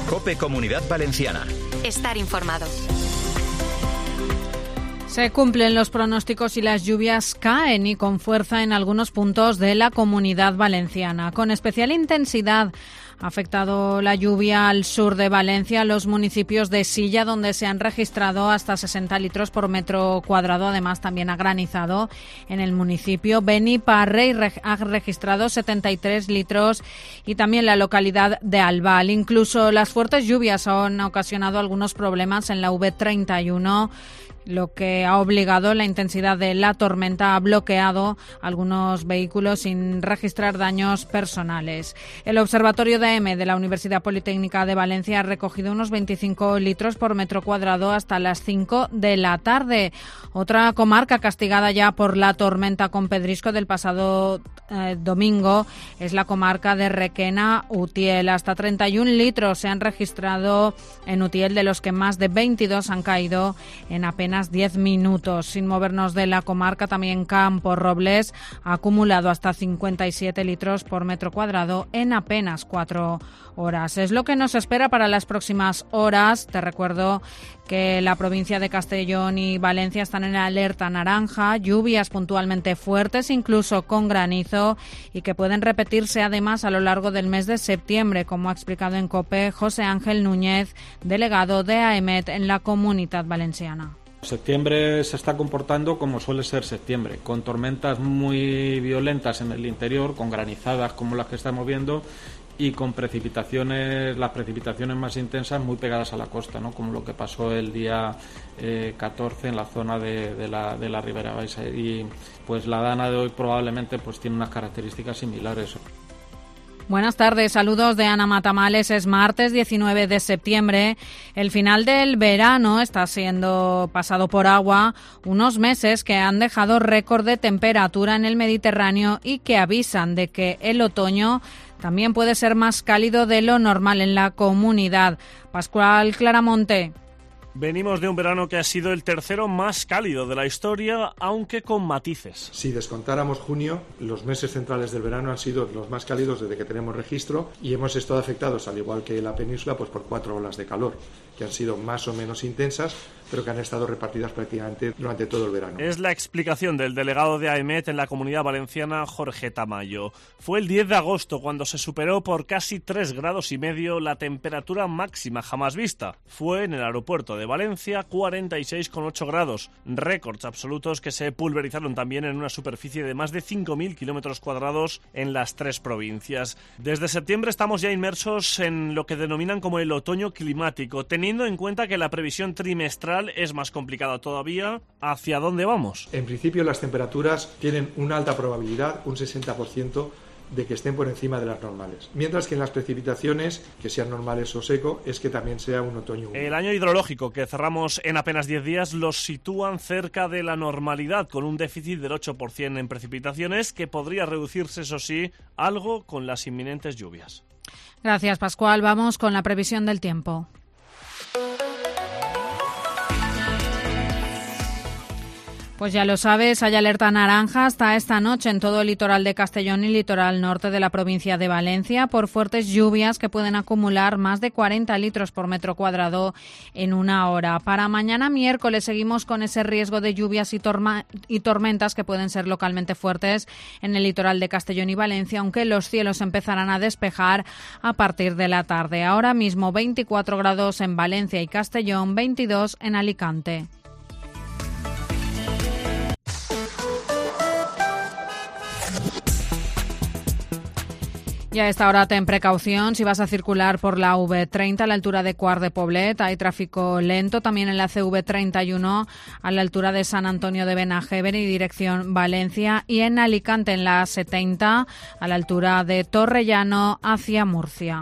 COPE Comunidad Valenciana. Estar informado. Se cumplen los pronósticos y las lluvias caen y con fuerza en algunos puntos de la Comunidad Valenciana. Con especial intensidad ha afectado la lluvia al sur de Valencia, los municipios de Silla, donde se han registrado hasta 60 litros por metro cuadrado. Además, también ha granizado en el municipio. Beniparrey ha registrado 73 litros y también la localidad de Albal. Incluso las fuertes lluvias han ocasionado algunos problemas en la V31, lo que ha obligado la intensidad de la tormenta, ha bloqueado algunos vehículos sin registrar daños personales. El Observatorio de AEMET de la Universidad Politécnica de Valencia ha recogido unos 25 litros por metro cuadrado hasta las 5 de la tarde. Otra comarca castigada ya por la tormenta con pedrisco del pasado domingo es la comarca de Requena-Utiel. Hasta 31 litros se han registrado en Utiel, de los que más de 22 han caído en apenas 10 minutos. Sin movernos de la comarca, también Campos Robles ha acumulado hasta 57 litros por metro cuadrado en apenas 4 horas. Es lo que nos espera para las próximas horas. Te recuerdo que la provincia de Castellón y Valencia están en alerta naranja, lluvias puntualmente fuertes, incluso con granizo, y que pueden repetirse además a lo largo del mes de septiembre, como ha explicado en COPE José Ángel Núñez, delegado de AEMET en la Comunidad Valenciana. Septiembre se está comportando como suele ser septiembre, con tormentas muy violentas en el interior, con granizadas como las que estamos viendo y con las precipitaciones más intensas muy pegadas a la costa, ¿no? Como lo que pasó el día 14 en la zona de la Ribera Baixa. Y pues la dana de hoy probablemente pues tiene unas características similares. Buenas tardes, saludos de Ana Matamales. Es martes 19 de septiembre. El final del verano está siendo pasado por agua, unos meses que han dejado récord de temperatura en el Mediterráneo y que avisan de que el otoño también puede ser más cálido de lo normal en la comunidad. Pascual Claramonte. Venimos de un verano que ha sido el tercero más cálido de la historia, aunque con matices. Si descontáramos junio, los meses centrales del verano han sido los más cálidos desde que tenemos registro y hemos estado afectados, al igual que la península, pues por 4 olas de calor, que han sido más o menos intensas, pero que han estado repartidas prácticamente durante todo el verano. Es la explicación del delegado de AEMET en la Comunidad Valenciana, Jorge Tamayo. Fue el 10 de agosto cuando se superó por casi 3,5 grados la temperatura máxima jamás vista. Fue en el aeropuerto de Valencia, 46,8 grados, récords absolutos que se pulverizaron también en una superficie de más de 5.000 kilómetros cuadrados en las 3 provincias. Desde septiembre estamos ya inmersos en lo que denominan como el otoño climático, teniendo en cuenta que la previsión trimestral es más complicada todavía. ¿Hacia dónde vamos? En principio las temperaturas tienen una alta probabilidad, un 60%, de que estén por encima de las normales. Mientras que en las precipitaciones, que sean normales o seco, es que también sea un otoño húmedo. El año hidrológico que cerramos en apenas 10 días los sitúan cerca de la normalidad, con un déficit del 8% en precipitaciones, que podría reducirse, eso sí, algo con las inminentes lluvias. Gracias, Pascual. Vamos con la previsión del tiempo. Pues ya lo sabes, hay alerta naranja hasta esta noche en todo el litoral de Castellón y litoral norte de la provincia de Valencia por fuertes lluvias que pueden acumular más de 40 litros por metro cuadrado en una hora. Para mañana miércoles seguimos con ese riesgo de lluvias y tormentas que pueden ser localmente fuertes en el litoral de Castellón y Valencia, aunque los cielos empezarán a despejar a partir de la tarde. Ahora mismo 24 grados en Valencia y Castellón, 22 en Alicante. Y a esta hora ten precaución si vas a circular por la V30 a la altura de Quart de Poblet. Hay tráfico lento también en la CV31 a la altura de San Antonio de Benajever y dirección Valencia. Y en Alicante en la 70 a la altura de Torrellano hacia Murcia.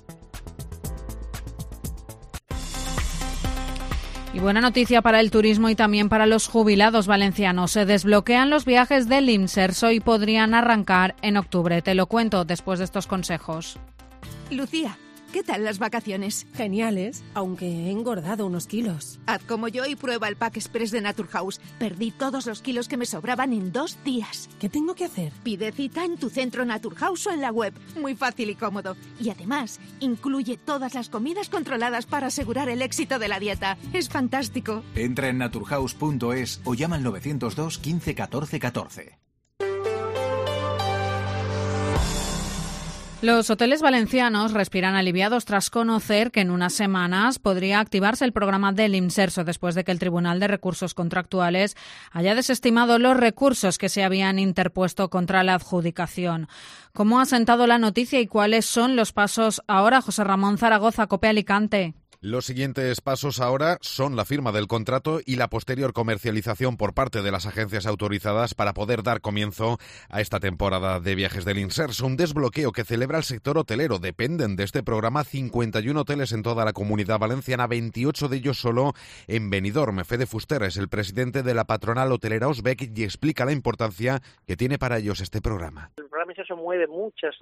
Y buena noticia para el turismo y también para los jubilados valencianos. Se desbloquean los viajes del Imserso y podrían arrancar en octubre. Te lo cuento después de estos consejos. Lucía, ¿qué tal las vacaciones? Geniales, aunque he engordado unos kilos. Haz como yo y prueba el Pack Express de Naturhaus. Perdí todos los kilos que me sobraban en 2 días. ¿Qué tengo que hacer? Pide cita en tu centro Naturhaus o en la web. Muy fácil y cómodo. Y además, incluye todas las comidas controladas para asegurar el éxito de la dieta. Es fantástico. Entra en naturhaus.es o llama al 902 15 14 14. Los hoteles valencianos respiran aliviados tras conocer que en unas semanas podría activarse el programa del Imserso después de que el Tribunal de Recursos Contractuales haya desestimado los recursos que se habían interpuesto contra la adjudicación. ¿Cómo ha sentado la noticia y cuáles son los pasos ahora? José Ramón Zaragoza, COPE Alicante. Los siguientes pasos ahora son la firma del contrato y la posterior comercialización por parte de las agencias autorizadas para poder dar comienzo a esta temporada de viajes del Imserso, un desbloqueo que celebra el sector hotelero. Dependen de este programa 51 hoteles en toda la Comunidad Valenciana, 28 de ellos solo en Benidorm. Fede Fuster es el presidente de la patronal hotelera Osbec y explica la importancia que tiene para ellos este programa. El programa Imserso mueve muchas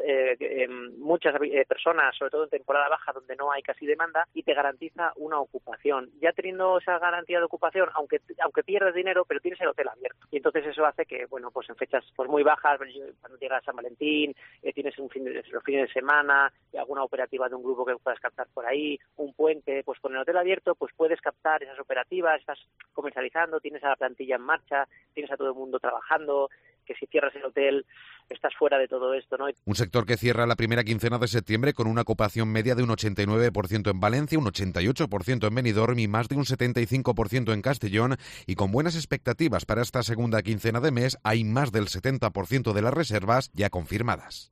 personas, sobre todo en temporada baja donde no hay casi demanda, y te garantiza una ocupación. Ya teniendo esa garantía de ocupación, aunque pierdes dinero, pero tienes el hotel abierto. Y entonces eso hace que, bueno, pues en fechas pues muy bajas, cuando llega San Valentín, tienes los fines de semana, alguna operativa de un grupo que puedas captar por ahí, un puente, pues con el hotel abierto pues puedes captar esas operativas, estás comercializando, tienes a la plantilla en marcha, tienes a todo el mundo trabajando, que si cierras el hotel estás fuera de todo esto, ¿no? Un sector que cierra la primera quincena de septiembre con una ocupación media de un 89% en Valencia, un 88% en Benidorm y más de un 75% en Castellón, y con buenas expectativas para esta segunda quincena de mes. Hay más del 70% de las reservas ya confirmadas.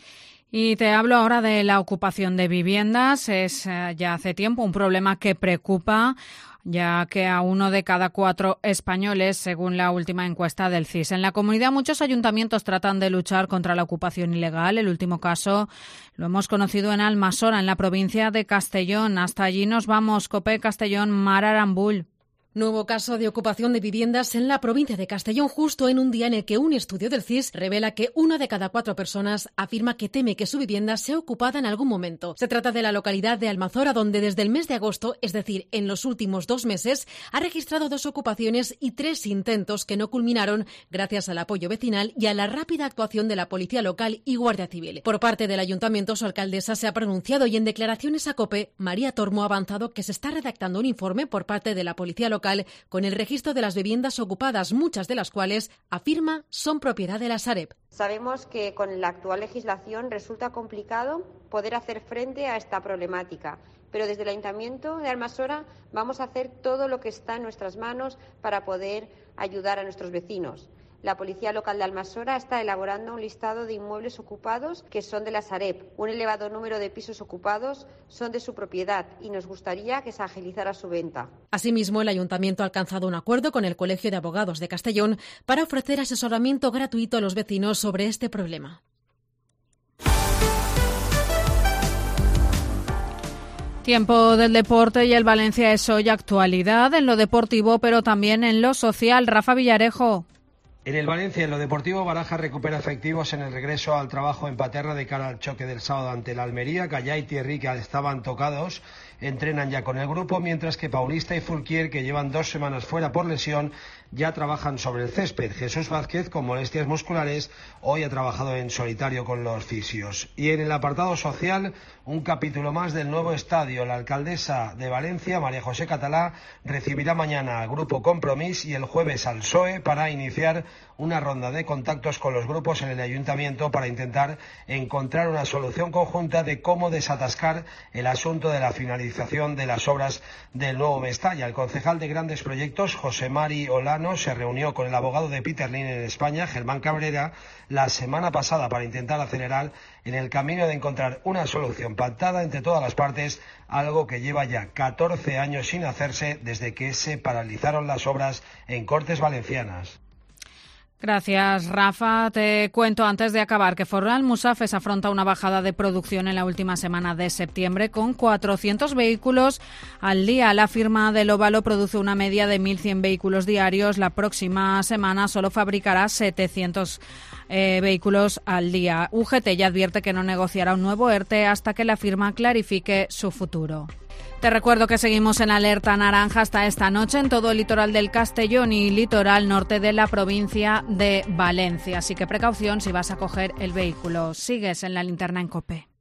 Y te hablo ahora de la ocupación de viviendas. Es ya hace tiempo un problema que preocupa, ya que a 1 de cada 4 españoles, según la última encuesta del CIS. En la comunidad muchos ayuntamientos tratan de luchar contra la ocupación ilegal. El último caso lo hemos conocido en Almassora, en la provincia de Castellón. Hasta allí nos vamos. COPE Castellón, Mar Arambul. Nuevo caso de ocupación de viviendas en la provincia de Castellón, justo en un día en el que un estudio del CIS revela que 1 de cada 4 personas afirma que teme que su vivienda sea ocupada en algún momento. Se trata de la localidad de Almassora, donde desde el mes de agosto, es decir, en los últimos 2 meses, ha registrado 2 ocupaciones y 3 intentos que no culminaron gracias al apoyo vecinal y a la rápida actuación de la Policía Local y Guardia Civil. Por parte del Ayuntamiento, su alcaldesa se ha pronunciado y en declaraciones a COPE, María Tormo ha avanzado que se está redactando un informe por parte de la Policía Local con el registro de las viviendas ocupadas, muchas de las cuales, afirma, son propiedad de la Sareb. Sabemos que con la actual legislación resulta complicado poder hacer frente a esta problemática, pero desde el Ayuntamiento de Almassora vamos a hacer todo lo que está en nuestras manos para poder ayudar a nuestros vecinos. La Policía Local de Almassora está elaborando un listado de inmuebles ocupados que son de la Sareb. Un elevado número de pisos ocupados son de su propiedad y nos gustaría que se agilizara su venta. Asimismo, el Ayuntamiento ha alcanzado un acuerdo con el Colegio de Abogados de Castellón para ofrecer asesoramiento gratuito a los vecinos sobre este problema. Tiempo del deporte y el Valencia es hoy actualidad en lo deportivo, pero también en lo social. Rafa Villarejo. En el Valencia, en lo deportivo, Baraja recupera efectivos en el regreso al trabajo en Paterna de cara al choque del sábado ante la Almería. Callá y Thierry, que estaban tocados, entrenan ya con el grupo, mientras que Paulista y Fulquier, que llevan 2 semanas fuera por lesión, ya trabajan sobre el césped. Jesús Vázquez, con molestias musculares, hoy ha trabajado en solitario con los fisios. Y en el apartado social, un capítulo más del nuevo estadio. La alcaldesa de Valencia, María José Catalá, recibirá mañana al grupo Compromís y el jueves al PSOE para iniciar una ronda de contactos con los grupos en el ayuntamiento para intentar encontrar una solución conjunta de cómo desatascar el asunto de la finalización de las obras del nuevo Mestalla. El concejal de Grandes Proyectos, José Mari Olano, se reunió con el abogado de Peter Lin en España, Germán Cabrera, la semana pasada para intentar acelerar en el camino de encontrar una solución pactada entre todas las partes, algo que lleva ya 14 años sin hacerse desde que se paralizaron las obras en Cortes Valencianas. Gracias, Rafa. Te cuento antes de acabar que Forral-Musafes afronta una bajada de producción en la última semana de septiembre con 400 vehículos al día. La firma del Óvalo produce una media de 1.100 vehículos diarios. La próxima semana solo fabricará 700 vehículos al día. UGT ya advierte que no negociará un nuevo ERTE hasta que la firma clarifique su futuro. Te recuerdo que seguimos en alerta naranja hasta esta noche en todo el litoral del Castellón y litoral norte de la provincia de Valencia. Así que precaución si vas a coger el vehículo. Sigues en la linterna en COPE.